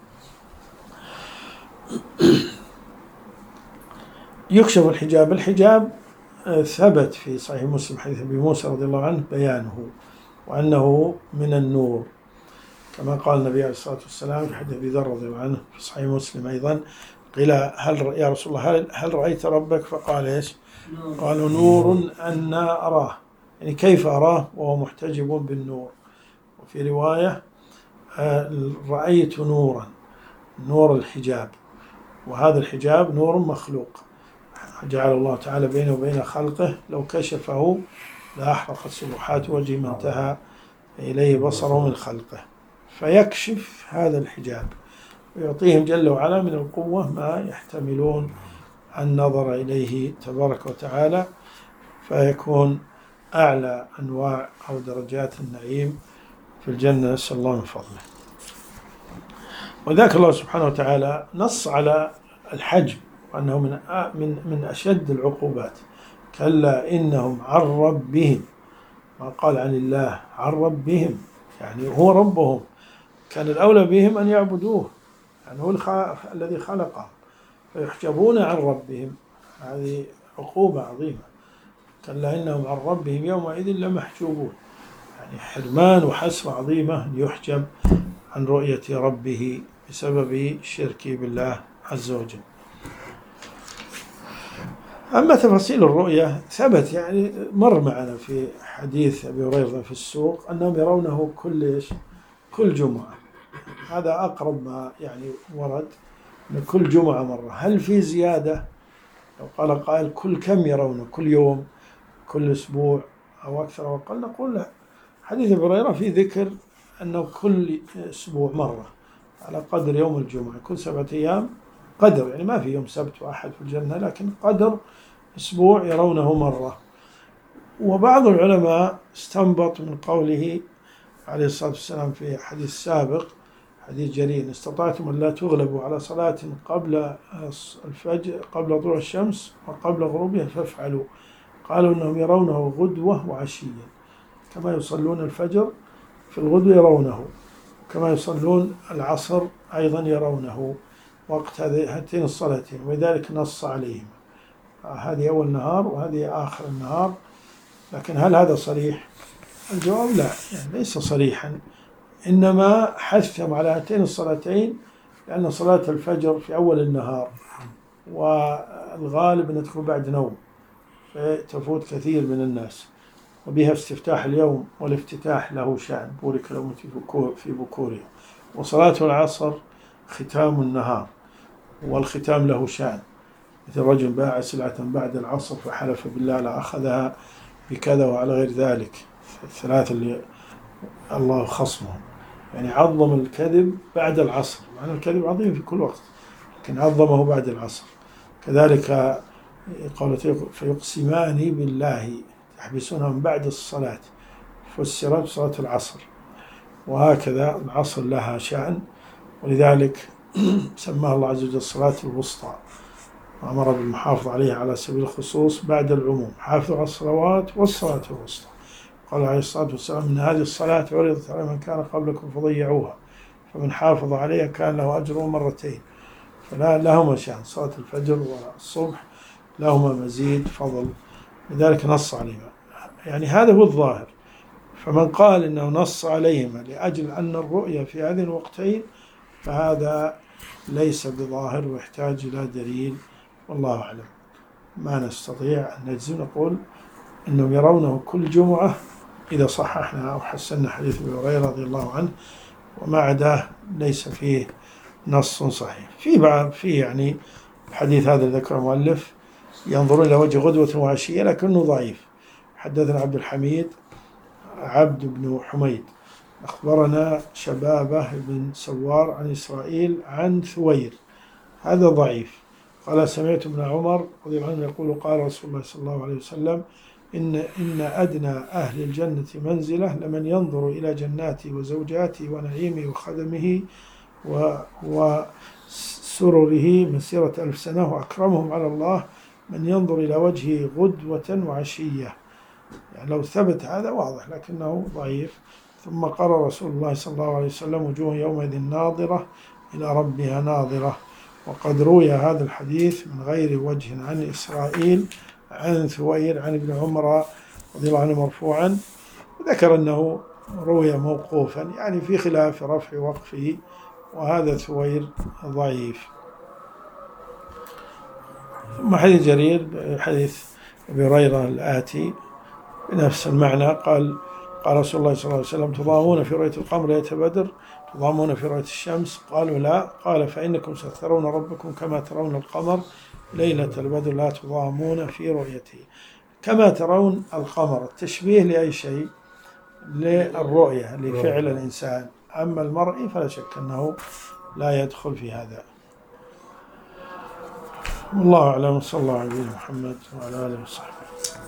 يكشف الحجاب. الحجاب ثبت في صحيح مسلم حديث أبي موسى رضي الله عنه بيانه، وأنه من النور، كما قال النبي عليه الصلاة والسلام في حديث أبي ذر رضي الله عنه في صحيح مسلم أيضا: قيل هل يا رسول الله هل, هل رأيت ربك؟ فقال إيش؟ قالوا نور أنا أراه، يعني كيف أراه وهو محتجب بالنور. وفي رواية رأيت نورا، نور الحجاب، وهذا الحجاب نور مخلوق جعل الله تعالى بينه وبين خلقه، لو كشفه لأحرقت سبحات وجه ما انتهى إليه بصره من خلقه، فيكشف هذا الحجاب ويعطيهم جل وعلا من القوة ما يحتملون النظر إليه تبارك وتعالى، فيكون أعلى أنواع أو درجات النعيم في الجنة، نسأل الله من فضله. وذاك الله سبحانه وتعالى نص على الحجب وأنه من من من أشد العقوبات. كلا إنهم عن ربهم، ما قال عن الله، عن ربهم يعني هو ربهم، كان الأولى بهم أن يعبدوه، يعني هو الذي خلقهم، فيحجبون عن ربهم. هذه عقوبة عظيمة. كلا إنهم عن ربهم يومئذ لمحجوبون، يعني حرمان وحسرة عظيمة يحجب عن رؤية ربه بسبب شركه بالله عز وجل. أما تفاصيل الرؤية ثبت، يعني مر معنا في حديث أبي هريرة في السوق أنهم يرونه كل كل جمعة، هذا أقرب ما يعني ورد، من كل جمعة مرة. هل في زيادة؟ لو قال قائل كل كم يرونه؟ كل يوم، كل أسبوع، أو أكثر أو أقل؟ نقول لا، حديث أبي هريرة في ذكر أنه كل أسبوع مرة على قدر يوم الجمعة، كل سبعة أيام قدر، يعني ما في يوم سبت واحد في الجنة، لكن قدر أسبوع يرونه مرة. وبعض العلماء استنبط من قوله عليه الصلاة والسلام في حديث سابق، حديث جرير: استطعتم أن لا تغلبوا على صلاة قبل الفجر، قبل طلوع الشمس وقبل غروبها فافعلوا. قالوا إنهم يرونه غدوة وعشية، كما يصلون الفجر في الغدوة يرونه، كما يصلون العصر أيضا يرونه وقت هاتين الصلاتين، ولذلك نص عليهم. هذه أول نهار وهذه آخر النهار. لكن هل هذا صريح؟ الجواب لا، يعني ليس صريحا، إنما حثهم على هاتين الصلاتين لأن صلاة الفجر في أول النهار، والغالب أن تكون بعد نوم، فتفوت كثير من الناس، وبها استفتاح اليوم، والافتتاح له شأن، بورك لهم في بكوره. وصلاة العصر ختام النهار، والختام له شأن، مثل رجل باع سلعة بعد العصر فحلف بالله لأخذها بكذا وعلى غير ذلك، الثلاثة اللي الله خصمهم، يعني عظم الكذب بعد العصر، معنى الكذب عظيم في كل وقت، لكن عظمه بعد العصر. كذلك قولت فيقسمان بالله تحبسونها من بعد الصلاة، فسرت صلاة العصر. وهكذا العصر لها شأن، ولذلك سماها الله عز وجل الصلاة الوسطى، وأمر بالمحافظة عليها على سبيل الخصوص بعد العموم، حافظوا على الصلوات والصلاة الوسطى. قال عليه الصلاة والسلام: إن هذه الصلاة عرضت على من كان قبلكم فضيعوها، فمن حافظ عليها كان له أجر مرتين. فلا لهما شأن، صلاة الفجر والصبح لهما مزيد فضل، لذلك نص عليهما. يعني هذا هو الظاهر. فمن قال إنه نص عليهما لأجل أن الرؤية في هذه الوقتين فهذا ليس بظاهر ويحتاج إلى دليل، والله أعلم. ما نستطيع أن نجزم، نقول إنهم يرونه كل جمعة إذا صححنا أو حسنا حديث أبي هريرة رضي الله عنه، وما عداه ليس فيه نص صحيح. في بعض في يعني الحديث هذا ذكر المؤلف ينظر إلى وجه غدوة وعشية لكنه ضعيف. حدثنا عبد الحميد عبد بن حميد أخبرنا شبابة بن سوار عن إسرائيل عن ثوير، هذا ضعيف. قال: سمعت ابن عمر رضي الله عنه يقول: قال رسول الله صلى الله عليه وسلم: إن إن أدنى أهل الجنة منزلة لمن ينظر إلى جناته وزوجاته ونعيمه وخدمه وسرره مسيرة ألف سنة، وأكرمهم على الله من ينظر إلى وجهه غدوة وعشية. يعني لو ثبت هذا واضح لكنه ضعيف. ثم قال رسول الله صلى الله عليه وسلم: وجوه يومئذ ناظرة إلى ربها ناظرة. وقد روي هذا الحديث من غير وجه عن إسرائيل عن ثوير عن ابن عمر رضي الله عنه مرفوعا، وذكر أنه روي موقوفا، يعني في خلاف رفع وقفه، وهذا ثوير ضعيف. ثم حديث جرير حديث أبي هريرة الآتي بنفس المعنى، قال: قال رسول الله صلى الله عليه وسلم: تضامون في رؤية القمر ليلة بدر، تضامون في رؤية الشمس؟ قالوا: لا. قال: فإنكم سترون ربكم كما ترون القمر ليلة البدر لا تضامون في رؤيته. كما ترون القمر، التشبيه لأي شيء؟ للرؤية، لفعل الإنسان. أما المرئي فلا شك أنه لا يدخل في هذا. والله أعلم. صلى الله عليه محمد وعلى آله وصحبه.